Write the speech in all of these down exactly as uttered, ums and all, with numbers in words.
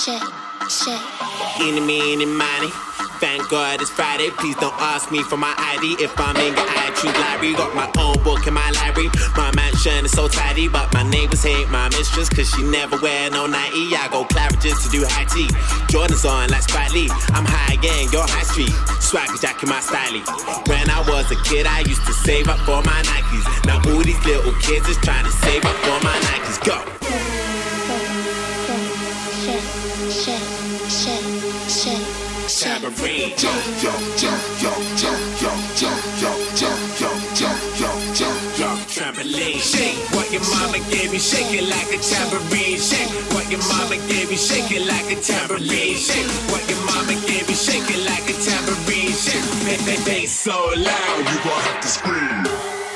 shake, shake. Eeny, meeny, miny. Thank God it's Friday. Please don't ask me for my I D. If I'm in your iTunes library, got my own book in my library. My mansion is so tidy, but my neighbors hate my mistress, cause she never wear no nightie. I go Claridge's to do high tea. Jordan's on like Spike Lee. I'm high again, you're high street. Swagger jack in my stylie. When I was a kid, I used to save up for my Nikes. Now all these little kids is trying to save up for my Nikes. Go! Shake, shake, shake, shake. Tambourine. Jump, jump, jump, jump, jump, jump, jump, jump, jump, jump, jump, jump, jump, jump. Trampoline. Shake what your mama gave you. Shake it like a tambourine. Shake what your mama gave you. Shake it like a tambourine. Shake what your mama gave you. Shake it like a tambourine. Shake. They, they, they so loud, You gon' have to scream.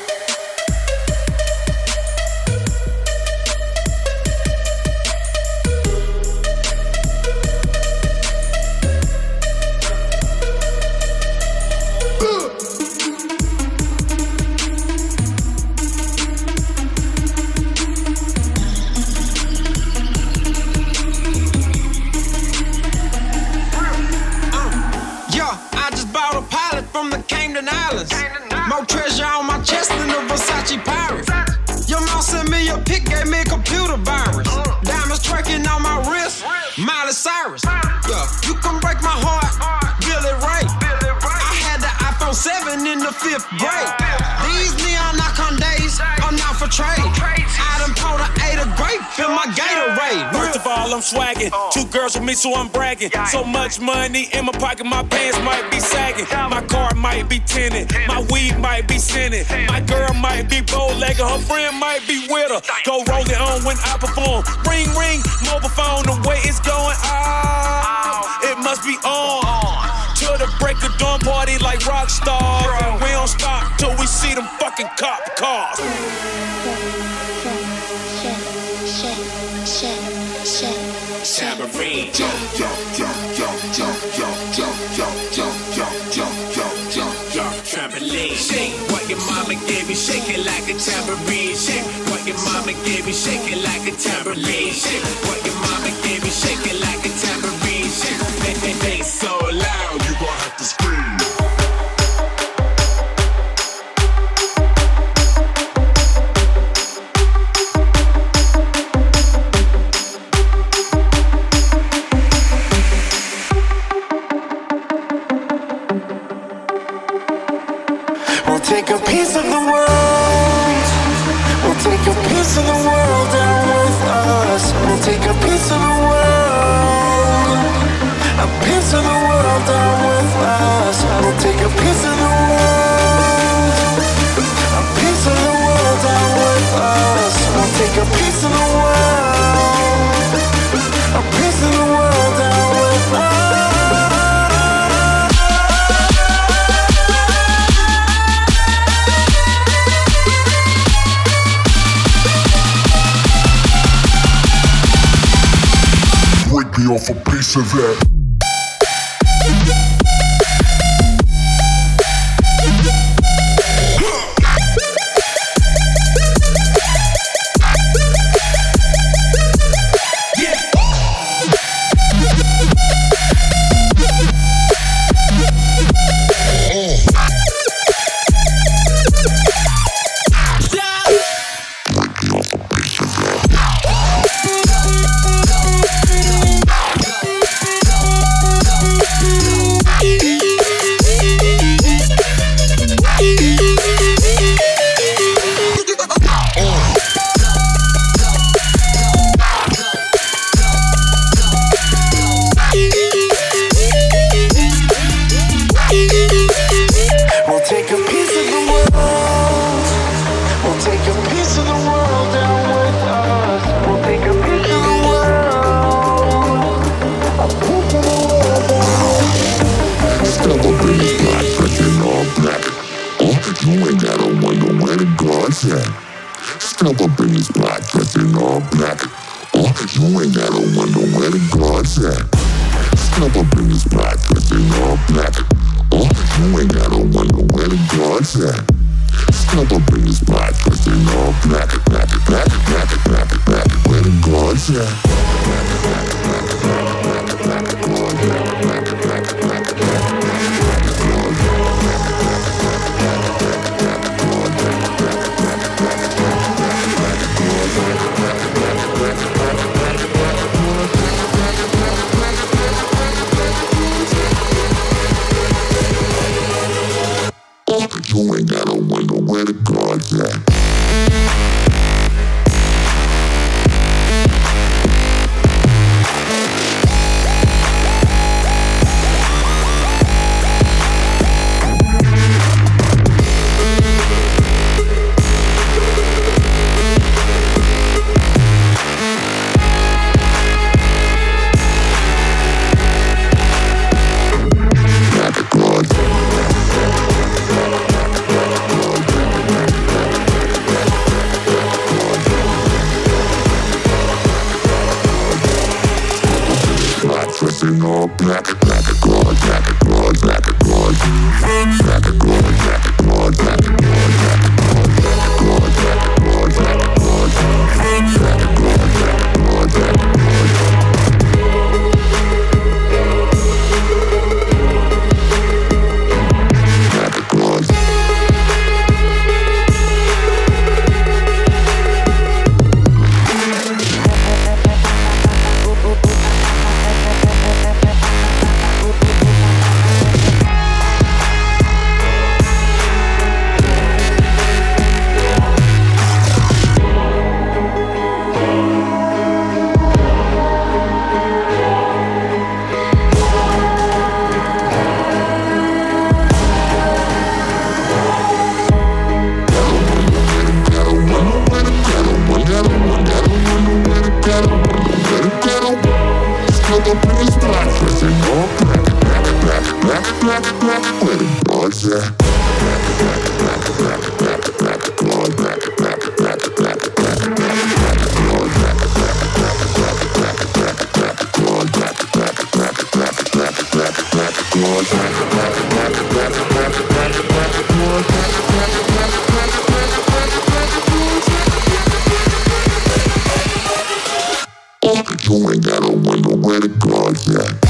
More treasure on my chest than the Versace Pirates. Your mom sent me a pic, gave me a computer virus. Diamonds twerking on my wrist, Miley Cyrus. Yeah, you can break my heart, Billy Ray. I had the iPhone seven in the fifth grade. These neon icon days are not for trade. I done poured an eight of grape in my Gatorade. First of all, I'm swagging. Two girls with me, so I'm bragging. So much money in my pocket, my pants might be sagging. My car might be tinted, my weed might be scented. My girl might be bow-legged, her friend might be with her. Go roll it on when I perform. Ring, ring, mobile phone, the way it's going, ah, it must be on. To the break of dawn, party like rock stars. And we don't stop till we see them fucking cop cars. tambourine. Jump, jump, jump, jump, jump, jump, jump, jump, jump, jump, jump, jump, jump, jump. Trampoline. Shake what your mama gave you. Shake it like a tambourine. Shake what your mama gave you. Shake it like a tambourine. Shake what your mama gave you. Shake it like a tambourine. Shake. They, they, they so loud. You gon' have to scream. Take a piece of the world. We'll take a piece of the world down with us. We'll take a piece of the world. A piece of the world down with us. We'll take a piece of the world. A piece of the world down with us. We'll take a piece of the world. A piece of the world down with us. Break me off a piece of that. Step up in this spot, dressing all black. Oh, you ain't gotta wonder where the guards at. Step up in this spot, dressing all black. Oh, you ain't gotta wonder where the guards at. Step up in this spot, dressing all black, black, black, black, black, black, black. Where the guards at? Black, black, black, black, black. you ain't gotta wonder where the guards at. Dressing all black, black a guard, black a guard, black a guard, black a guard, black a guard, black a guard, black a guard, black a guard, black a guard, black a guard, black a guard, black a guard, black a You ain't gotta wonder where the guards at.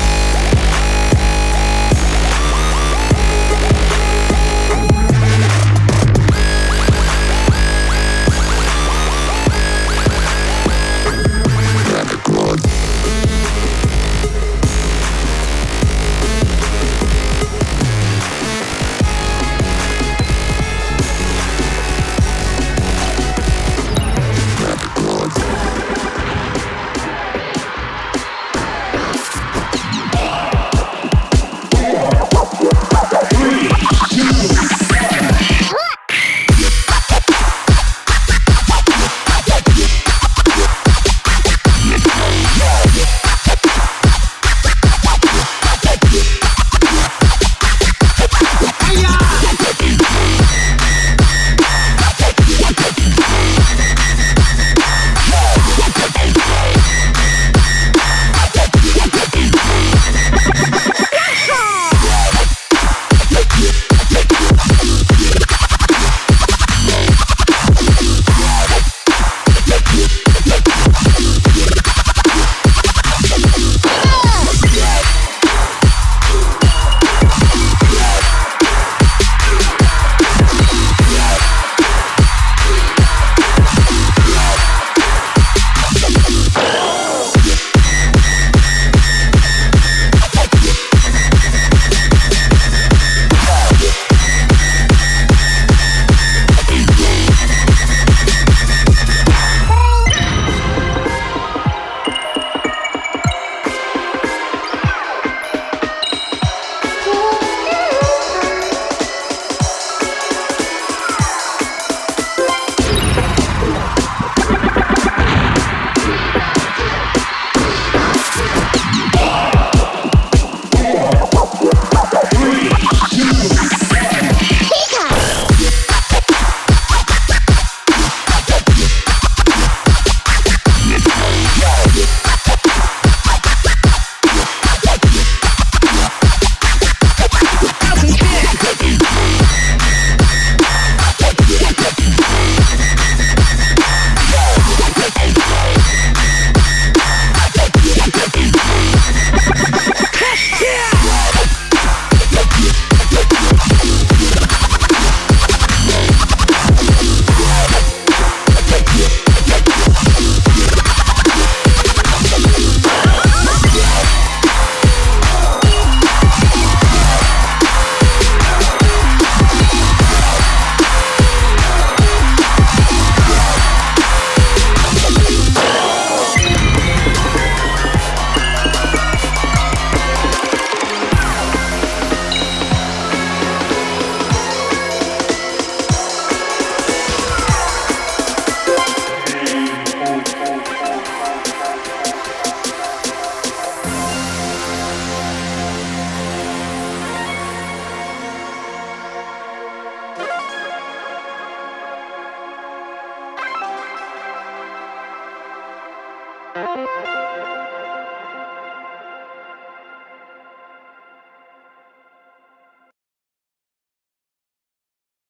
Thank you.